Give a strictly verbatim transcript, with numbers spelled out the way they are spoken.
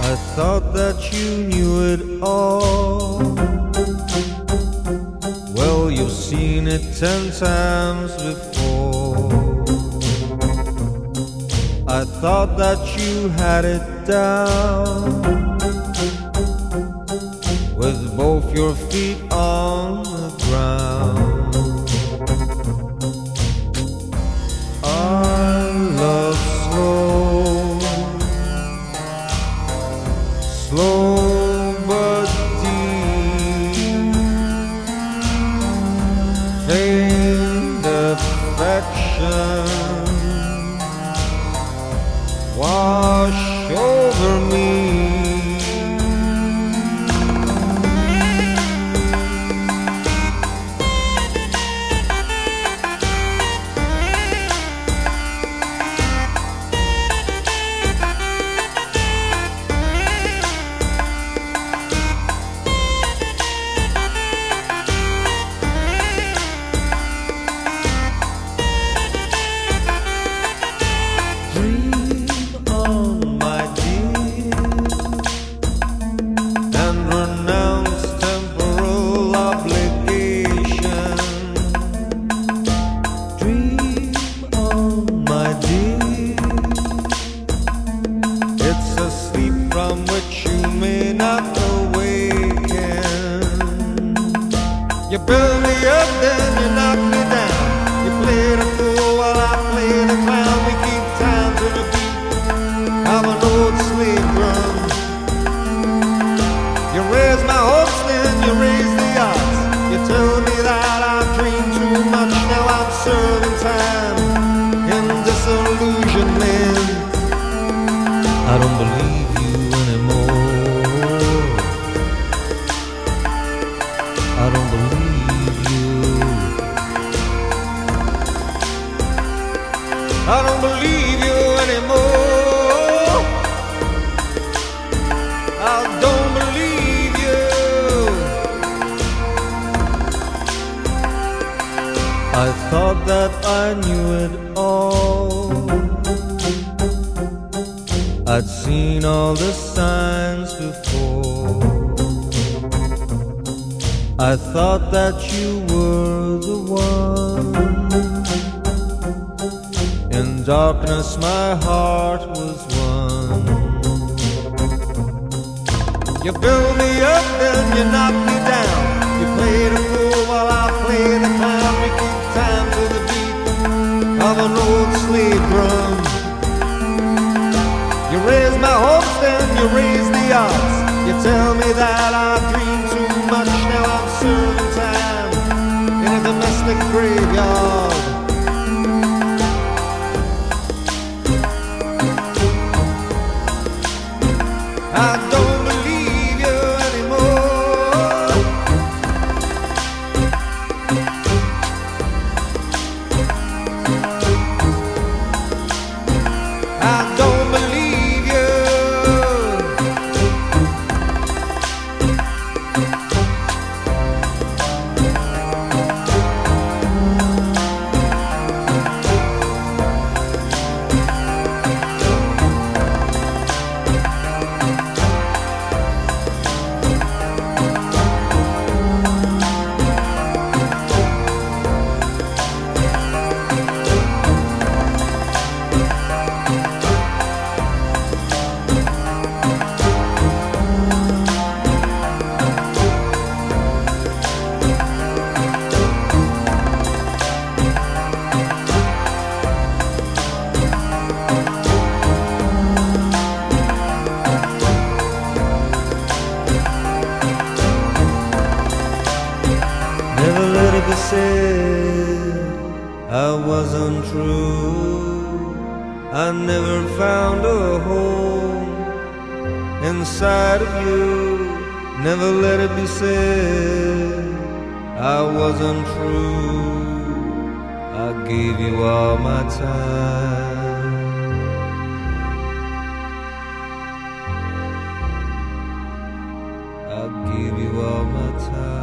I thought that you knew it all. Well, you've seen it ten times before. I thought that you had it down, with both your feet on the ground. I love slow, slow but deep, faint affection wash over me. It's a sleep from which you may not awaken. You build me up, then you knock me down. You play the fool while I play the clown. We keep time to the beat of an old slave drum. You raise my hopes, then you raise the odds. You tell me that I dream too much. Now I'm serving time in disillusionment. I don't believe you anymore. I don't believe you. I don't believe you anymore. I don't believe you. I thought that I knew it all. I'd seen all the signs before. I thought that you were the one. In darkness my heart was one. You build me up, then you knock me down. You play the fool while I play the clown. We keep time to the beat of an old slave drum. You raise my hopes, then you raise the odds. You tell me that I dream too much. Now I'm serving time in a domestic graveyard. I don't believe you anymore. I don't believe you. Never let it be said I wasn't true. I never found a home inside of you. Never let it be said I wasn't true. I gave you all my time. I gave you all my time.